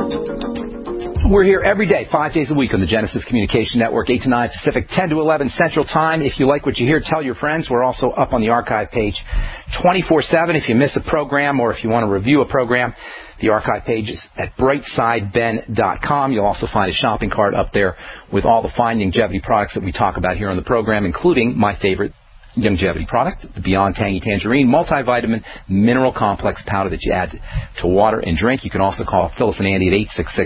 We're here every day, 5 days a week on the Genesis Communication Network, 8 to 9 Pacific, 10 to 11 Central Time. If you like what you hear, tell your friends. We're also up on the archive page 24/7. If you miss a program or if you want to review a program, the archive page is at brightsideben.com. You'll also find a shopping cart up there with all the fine longevity products that we talk about here on the program, including my favorite longevity product, the Beyond Tangy Tangerine multivitamin mineral complex powder that you add to water and drink. You can also call Phyllis and Andy at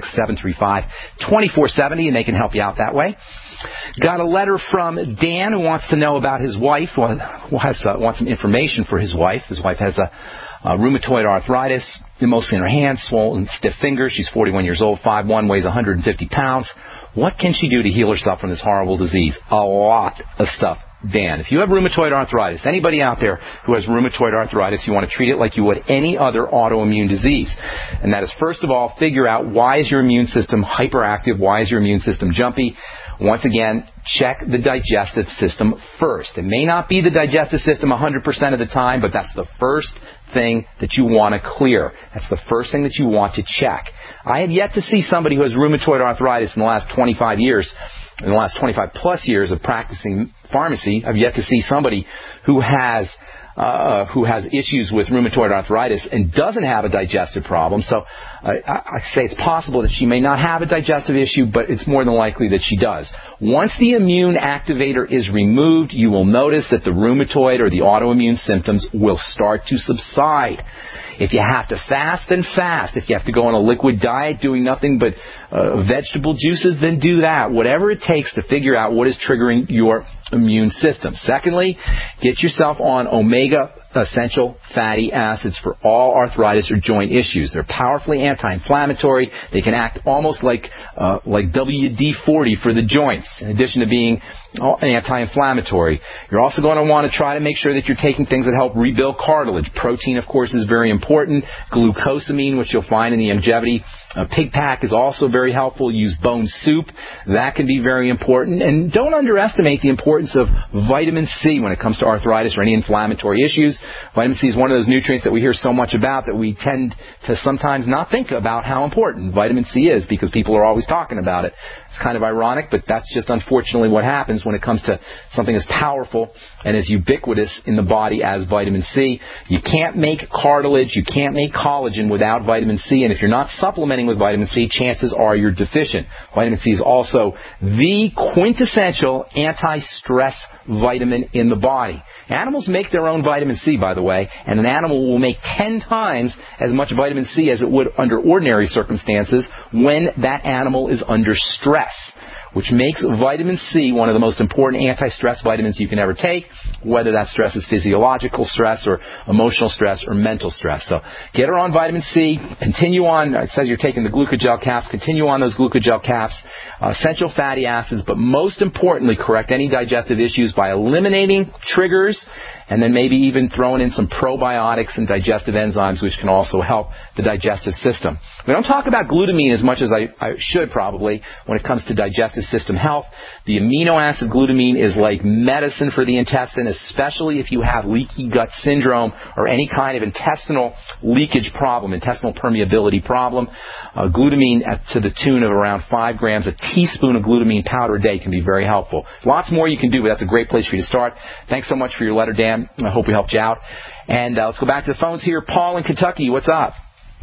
866-735-2470, and they can help you out that way. Got a letter from Dan who wants to know about his wife, wants some information for his wife. His wife has a rheumatoid arthritis, mostly in her hands, swollen, stiff fingers. She's 41 years old, 5'1", weighs 150 pounds. What can she do to heal herself from this horrible disease? A lot of stuff. Dan, if you have rheumatoid arthritis, anybody out there who has rheumatoid arthritis, you want to treat it like you would any other autoimmune disease. And that is, first of all, figure out why is your immune system hyperactive, why is your immune system jumpy. Once again, check the digestive system first. It may not be the digestive system 100% of the time, but that's the first thing that you want to clear. That's the first thing that you want to check. I have yet to see somebody who has rheumatoid arthritis in the last 25 years, in the last 25 plus years of practicing pharmacy, I've yet to see somebody who has issues with rheumatoid arthritis and doesn't have a digestive problem. So I say it's possible that she may not have a digestive issue, but it's more than likely that she does. Once the immune activator is removed, you will notice that the rheumatoid or the autoimmune symptoms will start to subside. If you have to fast, then fast. If you have to go on a liquid diet doing nothing but vegetable juices, then do that. Whatever it takes to figure out what is triggering your immune system. Secondly, get yourself on omega essential fatty acids for all arthritis or joint issues. They're powerfully anti-inflammatory. They can act almost like WD-40 for the joints, in addition to being anti-inflammatory. You're also going to want to try to make sure that you're taking things that help rebuild cartilage. Protein, of course, is very important. Glucosamine, which you'll find in the longevity pig pack, is also very helpful. Use bone soup. That can be very important. And don't underestimate the importance of vitamin C when it comes to arthritis or any inflammatory issues. Vitamin C is one of those nutrients that we hear so much about that we tend to sometimes not think about how important vitamin C is because people are always talking about it. It's kind of ironic, but that's just unfortunately what happens when it comes to something as powerful and as ubiquitous in the body as vitamin C. You can't make cartilage, you can't make collagen without vitamin C, and if you're not supplementing with vitamin C, chances are you're deficient. Vitamin C is also the quintessential anti-stress vitamin in the body. Animals make their own vitamin C, by the way, and an animal will make 10 times as much vitamin C as it would under ordinary circumstances when that animal is under stress, which makes vitamin C one of the most important anti-stress vitamins you can ever take, whether that stress is physiological stress or emotional stress or mental stress. So get her on vitamin C, continue on, it says you're taking the glucogel caps, continue on those glucogel caps, essential fatty acids, but most importantly, correct any digestive issues by eliminating triggers, and then maybe even throwing in some probiotics and digestive enzymes, which can also help the digestive system. We don't talk about glutamine as much as I should probably when it comes to digestive system health. The amino acid glutamine is like medicine for the intestine, especially if you have leaky gut syndrome or any kind of intestinal leakage problem, intestinal permeability problem. Glutamine to the tune of around 5 grams, a teaspoon of glutamine powder a day can be very helpful. Lots more you can do, but that's a great place for you to start. Thanks so much for your letter, Dan. I hope we helped you out. And let's go back to the phones here. Paul in Kentucky, what's up?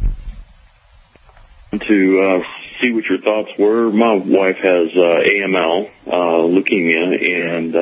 To see what your thoughts were. My wife has AML, leukemia, and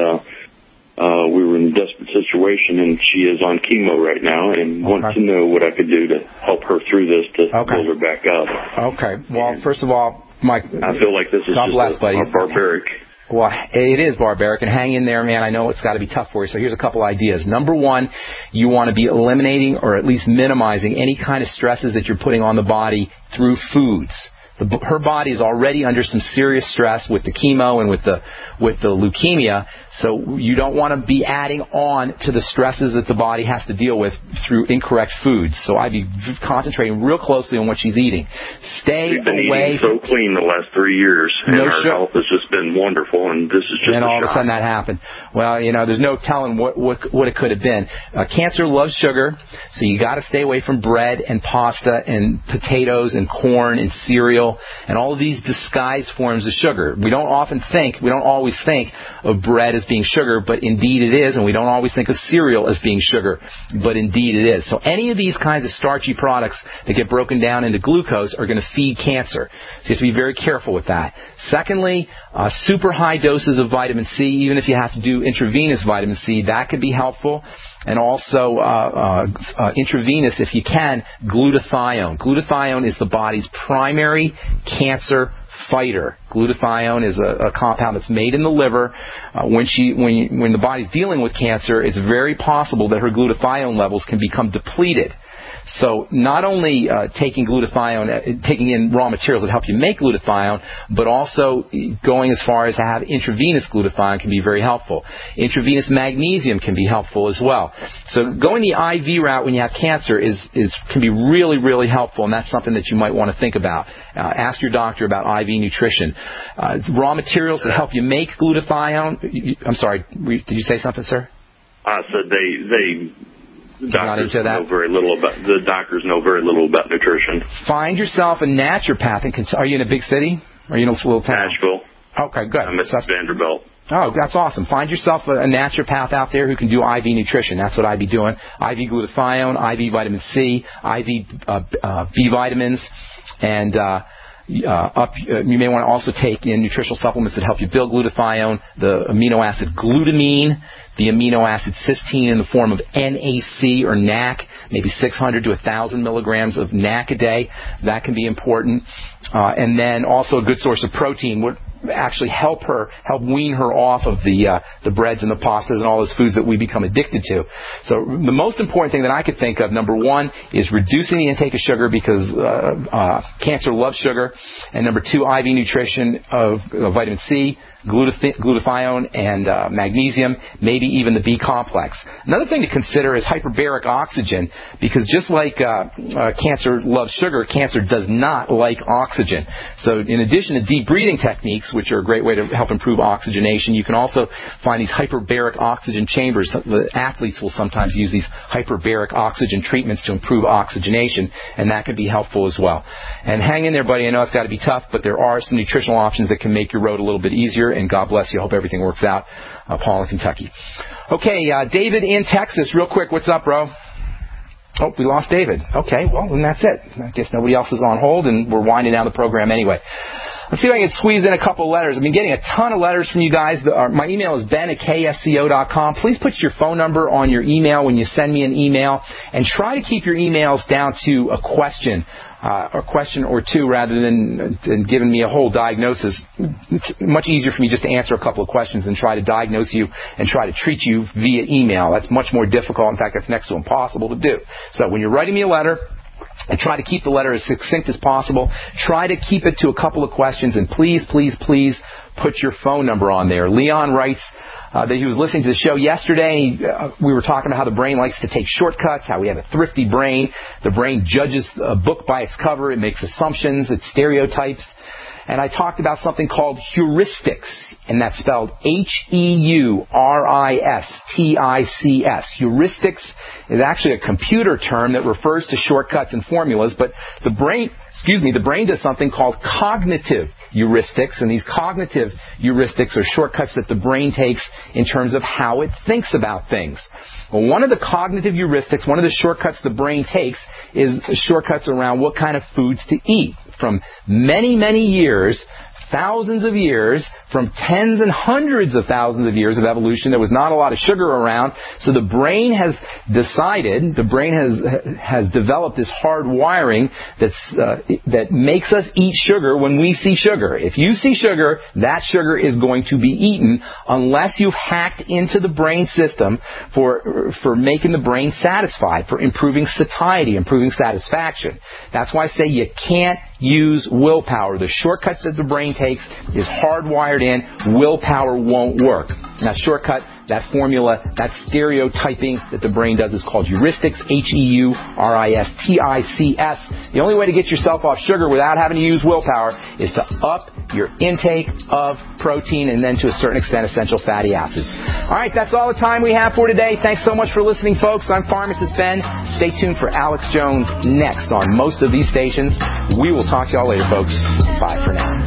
we were in a desperate situation, and she is on chemo right now, and want to know what I could do to help her through this to build her back up. Okay. Well, first of all, Mike, I feel like this is just barbaric. Well, it is barbaric, and hang in there, man. I know it's got to be tough for you. So here's a couple ideas. Number one, you want to be eliminating or at least minimizing any kind of stresses that you're putting on the body through foods. Her body is already under some serious stress with the chemo and with the leukemia, so you don't want to be adding on to the stresses that the body has to deal with through incorrect foods. So I'd be concentrating real closely on what she's eating. We've been eating so clean the last 3 years, and our health has just been wonderful, and this is just and all of a sudden that happened. Well, you know, there's no telling what it could have been. Cancer loves sugar, so you got to stay away from bread and pasta and potatoes and corn and cereal and all of these disguised forms of sugar. We don't always think of bread as being sugar, but indeed it is, and we don't always think of cereal as being sugar, but indeed it is. So any of these kinds of starchy products that get broken down into glucose are going to feed cancer. So you have to be very careful with that. Secondly, super high doses of vitamin C, even if you have to do intravenous vitamin C, that could be helpful. And also intravenous, if you can, glutathione. Glutathione is the body's primary cancer fighter. Glutathione is a compound that's made in the liver. When the body's dealing with cancer, it's very possible that her glutathione levels can become depleted. So not only taking glutathione, taking in raw materials that help you make glutathione, but also going as far as to have intravenous glutathione can be very helpful. Intravenous magnesium can be helpful as well. So going the IV route when you have cancer can be really, really helpful, and that's something that you might want to think about. Ask your doctor about IV nutrition. Raw materials that help you make glutathione. I'm sorry, did you say something, sir? I said the doctors know very little about nutrition. Find yourself a naturopath. Are you in a big city? Or are you in a little town? Nashville. Okay, good. I'm at Vanderbilt. Oh, that's awesome. Find yourself a naturopath out there who can do IV nutrition. That's what I'd be doing. IV glutathione, IV vitamin C, IV B vitamins, and you may want to also take in nutritional supplements that help you build glutathione, the amino acid glutamine, the amino acid cysteine in the form of NAC or NAC, maybe 600 to 1,000 milligrams of NAC a day. That can be important. And then also a good source of protein would actually help wean her off of the breads and the pastas and all those foods that we become addicted to. So the most important thing that I could think of, number one, is reducing the intake of sugar because cancer loves sugar. And number two, IV nutrition of vitamin C, glutathione, and magnesium, maybe even the B complex. Another thing to consider is hyperbaric oxygen, because just like cancer loves sugar, cancer does not like oxygen. So in addition to deep breathing techniques, which are a great way to help improve oxygenation, you can also find these hyperbaric oxygen chambers. The athletes will sometimes use these hyperbaric oxygen treatments to improve oxygenation, and that can be helpful as well. And hang in there, buddy. I know it's got to be tough, but there are some nutritional options that can make your road a little bit easier, and God bless you. I hope everything works out. Paul in Kentucky. Okay, David in Texas, real quick. What's up, bro? Oh, we lost David. Okay, well, then that's it. I guess nobody else is on hold, and we're winding down the program anyway. Let's see if I can squeeze in a couple of letters. I've been getting a ton of letters from you guys. My email is ben@ksco.com. Please put your phone number on your email when you send me an email, and try to keep your emails down to a question or two rather than giving me a whole diagnosis. It's much easier for me just to answer a couple of questions than try to diagnose you and try to treat you via email. That's much more difficult. In fact, that's next to impossible to do. So when you're writing me a letter, and try to keep the letter as succinct as possible. Try to keep it to a couple of questions, and please, please, please put your phone number on there. Leon writes that he was listening to the show yesterday. We were talking about how the brain likes to take shortcuts, how we have a thrifty brain. The brain judges a book by its cover. It makes assumptions. It stereotypes. And I talked about something called heuristics, and that's spelled Heuristics. Heuristics is actually a computer term that refers to shortcuts and formulas, but the brain does something called cognitive heuristics, and these cognitive heuristics are shortcuts that the brain takes in terms of how it thinks about things. Well, one of the cognitive heuristics, one of the shortcuts the brain takes is shortcuts around what kind of foods to eat. From many, many years, thousands of years, from tens and hundreds of thousands of years of evolution, there was not a lot of sugar around, so the brain has decided, has developed this hard wiring that makes us eat sugar when we see sugar. If you see sugar, that sugar is going to be eaten unless you've hacked into the brain system for making the brain satisfied, for improving satiety, improving satisfaction. That's why I say you can't use willpower. The shortcuts that the brain takes is hardwired in. Willpower won't work. That shortcut, that formula, that stereotyping that the brain does is called heuristics, Heuristics. The only way to get yourself off sugar without having to use willpower is to up your intake of protein and then to a certain extent essential fatty acids. All right, that's all the time we have for today. Thanks so much for listening, folks. I'm Pharmacist Ben. Stay tuned for Alex Jones next on most of these stations. We will talk to y'all later, folks. Bye for now.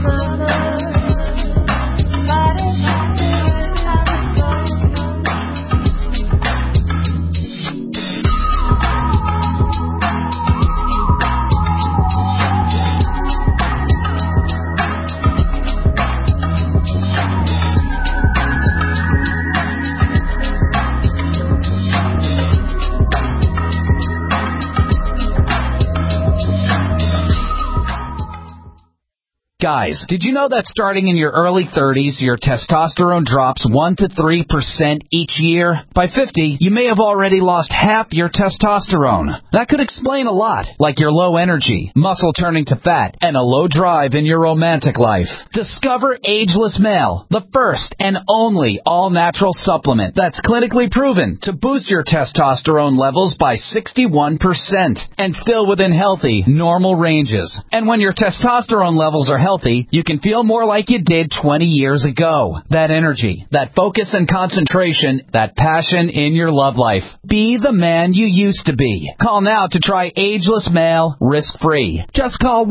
Guys, did you know that starting in your early 30s, your testosterone drops 1 to 3% each year? By 50, you may have already lost half your testosterone. That could explain a lot, like your low energy, muscle turning to fat, and a low drive in your romantic life. Discover Ageless Male, the first and only all-natural supplement that's clinically proven to boost your testosterone levels by 61% and still within healthy, normal ranges. And when your testosterone levels are healthy, you can feel more like you did 20 years ago. That energy, that focus and concentration, that passion in your love life. Be the man you used to be. Call now to try Ageless Male risk-free. Just call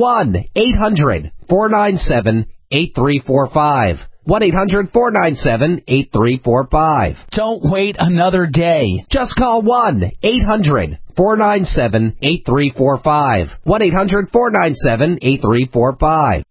1-800-497-8345. 1-800-497-8345. Don't wait another day. Just call 1-800-497-8345. 1-800-497-8345.